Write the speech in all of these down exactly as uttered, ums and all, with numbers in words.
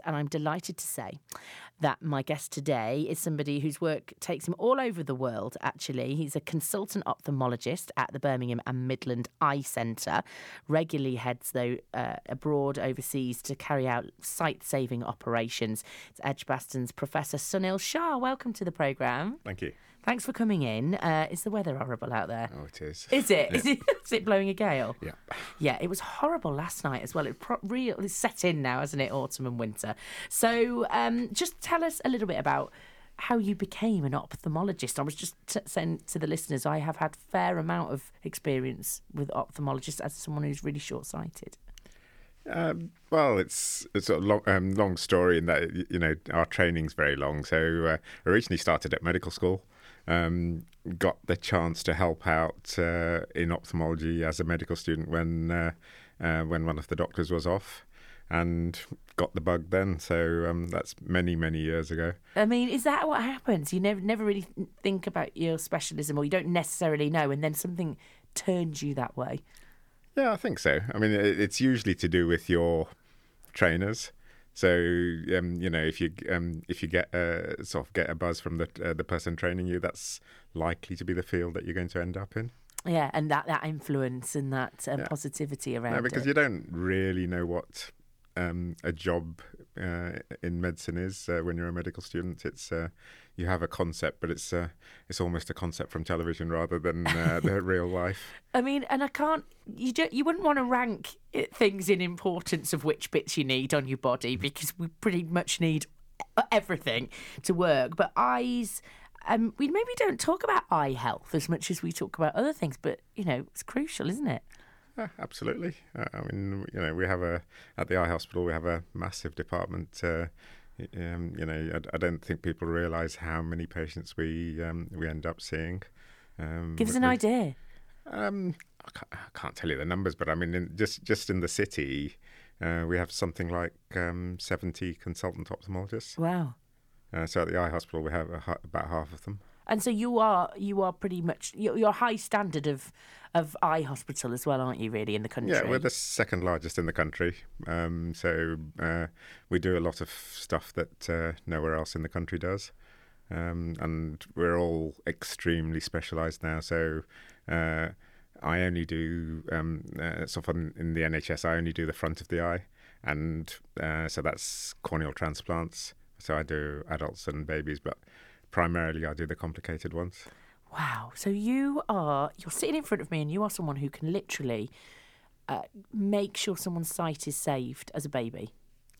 and I'm delighted to say that my guest today is somebody whose work takes him all over the world, actually. He's a consultant ophthalmologist at the Birmingham and Midland Eye Centre, regularly heads, though, uh, abroad overseas to carry out sight-saving operations. It's Edgbaston's Professor Sunil Shah. Welcome to the programme. Thank you. Thanks for coming in. Uh, is the weather horrible out there? Oh, it is. Is it? Yeah. Is it? Is it blowing a gale? Yeah. Yeah, it was horrible last night as well. It pro- real it's set in now, hasn't it? Autumn and winter. So, um, just tell us a little bit about how you became an ophthalmologist. I was just t- saying to the listeners, I have had a fair amount of experience with ophthalmologists as someone who's really short-sighted. Um, well, it's it's a long, um, long story in that, you know, our training's very long. So uh, originally started at medical school, um, got the chance to help out uh, in ophthalmology as a medical student when uh, uh, when one of the doctors was off, and got the bug then. So um, that's many, many years ago. I mean, is that what happens? You never never really think about your specialism, or you don't necessarily know, and then something turns you that way? Yeah, I think so. I mean, it's usually to do with your trainers. So, um, you know, if you um, if you get a, sort of get a buzz from the uh, the person training you, that's likely to be the field that you're going to end up in. Yeah, and that, that influence and that um, yeah. positivity around it. No, because it. you don't really know what um, a job uh, in medicine is uh, when you're a medical student. It's uh, you have a concept, but it's uh, it's almost a concept from television rather than uh, the real life. I mean, and I can't. You don't. You wouldn't want to rank it, things in importance of which bits you need on your body, because we pretty much need everything to work. But eyes, um, we maybe don't talk about eye health as much as we talk about other things. But you know, it's crucial, isn't it? Uh, absolutely. Uh, I mean, you know, we have a at the eye hospital we have a massive department. Uh, Um, you know, I, I don't think people realise how many patients we um, we end up seeing. Um, Give us an we, idea. Um, I, can't, I can't tell you the numbers, but I mean, in, just just in the city, uh, we have something like um, seventy consultant ophthalmologists. Wow. Uh, so at the eye hospital, we have a, about half of them. And so you are you are pretty much you're, you're high standard of of eye hospital as well, aren't you? Really, in the country. Yeah, we're the second largest in the country. Um, so uh, we do a lot of stuff that uh, nowhere else in the country does, um, and we're all extremely specialised now. So uh, I only do um, uh, sort of in, in the N H S. I only do the front of the eye, and uh, so that's corneal transplants. So I do adults and babies, but primarily I do the complicated ones. Wow. So you are, you're sitting in front of me and you are someone who can literally uh, make sure someone's sight is saved as a baby.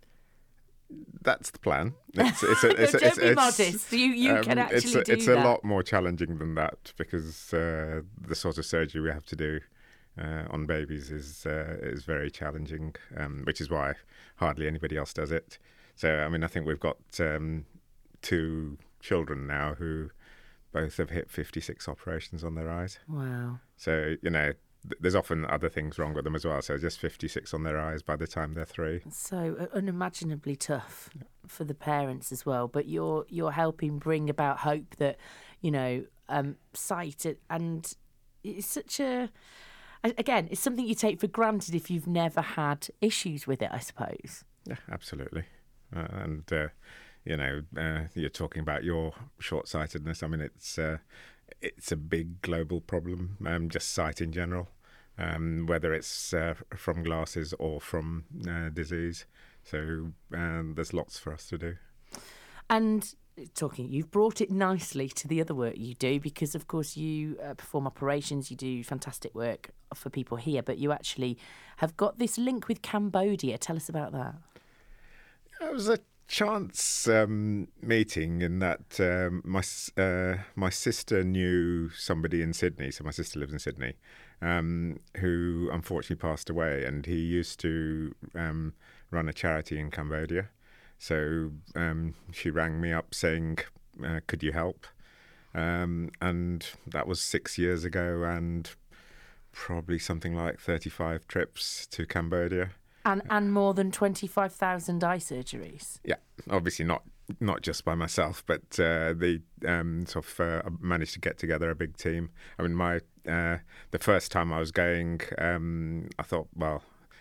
That's the plan. It's, it's a, it's, Don't it's, be it's, modest. You, you um, can actually it's a, do it's that. a lot more challenging than that, because uh, the sort of surgery we have to do uh, on babies is uh, is very challenging, um, which is why hardly anybody else does it. So, I mean, I think we've got um, two children now who both have hit fifty-six operations on their eyes. Wow. So, you know, th- there's often other things wrong with them as well. So just fifty-six on their eyes by the time they're three. So uh, unimaginably tough for the parents as well. But you're you're helping bring about hope that, you know, um, sight and it's such a, again, it's something you take for granted if you've never had issues with it, I suppose. Yeah, absolutely. Uh, and, uh, you know, uh, you're talking about your short-sightedness. I mean, it's uh, it's a big global problem, um, just sight in general, um, whether it's uh, from glasses or from uh, disease. So um, there's lots for us to do. And talking, you've brought it nicely to the other work you do, because, of course, you uh, perform operations, you do fantastic work for people here, but you actually have got this link with Cambodia. Tell us about that. It was a chance um, meeting in that um, my uh, my sister knew somebody in Sydney, so my sister lives in Sydney, um, who unfortunately passed away, and he used to um, run a charity in Cambodia. So um, she rang me up saying, uh, could you help? Um, and that was six years ago, and probably something like thirty-five trips to Cambodia. And and more than twenty-five thousand eye surgeries. Yeah, obviously not not just by myself, but uh, they um, sort of uh, managed to get together a big team. I mean, my uh, the first time I was going, um, I thought, well,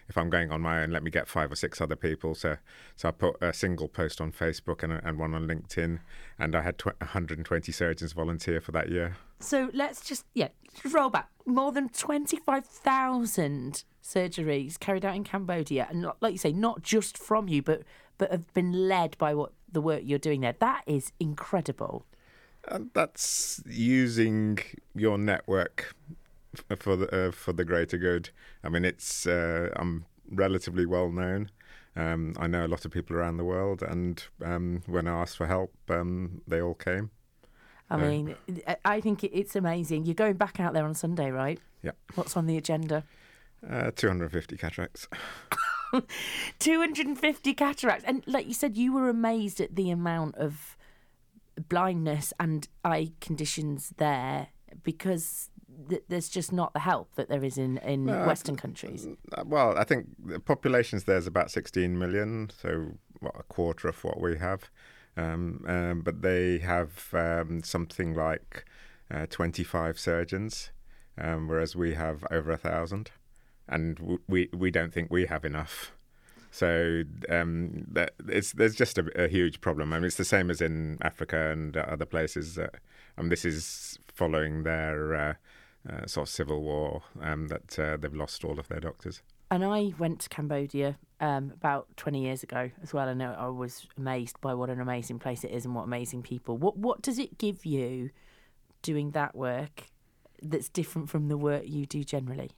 if I'm going on my own, let me get five or six other people. So so I put a single post on Facebook and, and one on LinkedIn, and I had tw- one hundred twenty surgeons volunteer for that year. So let's just, yeah, just roll back. More than twenty-five thousand surgeries carried out in Cambodia. And like you say, not just from you, but but have been led by what the work you're doing there. That is incredible. And that's using your network f- for the uh, for the greater good. I mean, it's uh, I'm relatively well known. Um, I know a lot of people around the world, and um, when I asked for help, um, they all came. I No. mean, I think it's amazing. You're going back out there on Sunday, right? Yeah. What's on the agenda? Uh, two hundred fifty cataracts. two hundred fifty cataracts. And like you said, you were amazed at the amount of blindness and eye conditions there because th- there's just not the help that there is in, in No, Western countries. Well, I think the populations there is about sixteen million, so what, a quarter of what we have. Um, um, but they have um, something like uh, twenty-five surgeons, um, whereas we have over a thousand, and w- we we don't think we have enough. So um, that it's there's just a, a huge problem. I mean, it's the same as in Africa and uh, other places. Uh, and this is following their uh, uh, sort of civil war um, that uh, they've lost all of their doctors. And I went to Cambodia um, about twenty years ago as well, and I was amazed by what an amazing place it is and what amazing people. What what does it give you doing that work that's different from the work you do generally?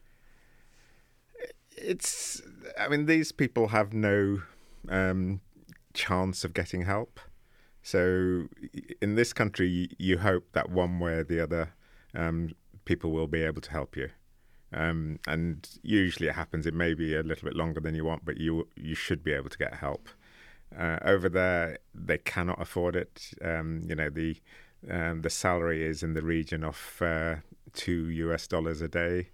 It's, I mean, these people have no um, chance of getting help. So in this country, you hope that one way or the other, um, people will be able to help you. Um, and usually it happens. It may be a little bit longer than you want, but you you should be able to get help. Uh, over there, they cannot afford it. Um, you know, the um, the salary is in the region of uh, two U S dollars a day,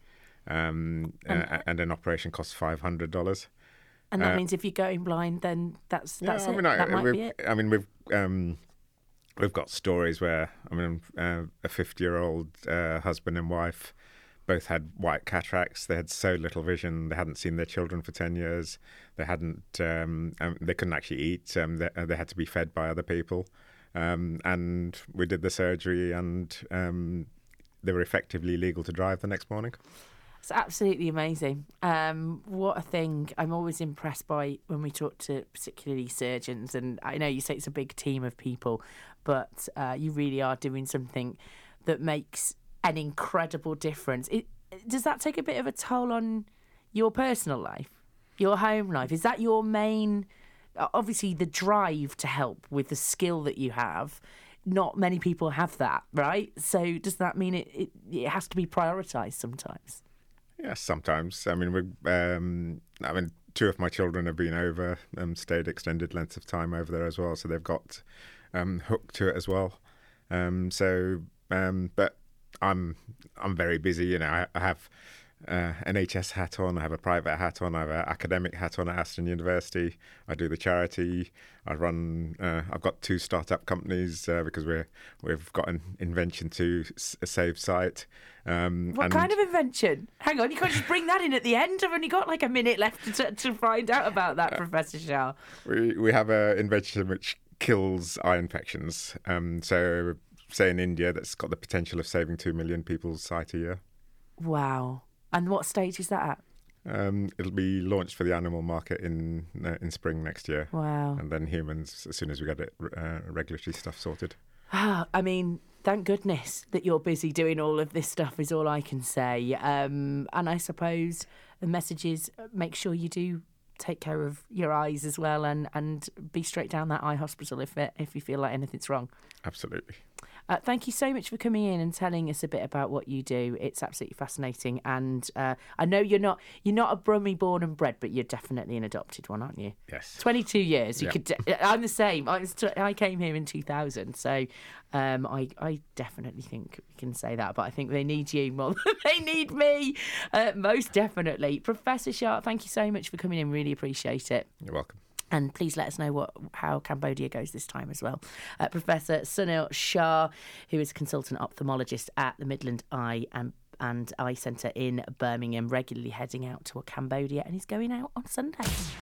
um, And- uh, and an operation costs five hundred dollars. And that Uh, means if you're going blind, then that's that's yeah, I it. mean, I, that might we've, be it. I mean, we've um, we've got stories where I mean, uh, a fifty-year-old uh, husband and wife both had white cataracts. They had so little vision. They hadn't seen their children for ten years. They hadn't. Um, um, they couldn't actually eat. Um, they, they had to be fed by other people. Um, and we did the surgery, and um, they were effectively legal to drive the next morning. It's absolutely amazing. Um, what a thing. I'm always impressed by when we talk to particularly surgeons, and I know you say it's a big team of people, but uh, you really are doing something that makes an incredible difference. It, does that take a bit of a toll on your personal life, your home life? Is that your main, obviously the drive to help with the skill that you have? Not many people have that, right? So does that mean it, it, it has to be prioritised sometimes? Yes, sometimes. I mean, we. Um, I mean, two of my children have been over, um, stayed extended lengths of time over there as well, so they've got um, hooked to it as well. Um, so, um, but I'm I'm very busy. You know, I, I have uh, N H S hat on, I have a private hat on, I have an academic hat on at Aston University. I do the charity. I run. Uh, I've got two startup companies uh, because we're we've got an invention to s- save sight. Um, What and kind of invention? Hang on, you can't just bring that in at the end. I've only got like a minute left to, to find out about that, Professor Shah. We we have an invention which kills eye infections. Um, so, say in India, that's got the potential of saving two million people's sight a year. Wow. And what stage is that at? Um, it'll be launched for the animal market in uh, in spring next year, Wow. and then humans as soon as we get it uh, regulatory stuff sorted. Ah, I mean, thank goodness that you're busy doing all of this stuff is all I can say. Um, and I suppose the message is make sure you do take care of your eyes as well, and, and be straight down that eye hospital if it, if you feel like anything's wrong. Absolutely. Uh, thank you so much for coming in and telling us a bit about what you do. It's absolutely fascinating, and uh, I know you're not you're not a Brummie born and bred, but you're definitely an adopted one, aren't you? Yes. twenty-two years. You Yeah. could. De- I'm the same. I was. T- I came here in two thousand, so um, I I definitely think we can say that. But I think they need you more than they need me. Uh, most definitely, Professor Shah. Thank you so much for coming in. Really appreciate it. You're welcome. And please let us know what how Cambodia goes this time as well. Uh, Professor Sunil Shah, who is a consultant ophthalmologist at the Midland Eye and and Eye Centre in Birmingham, regularly heading out to Cambodia, and he's going out on Sunday.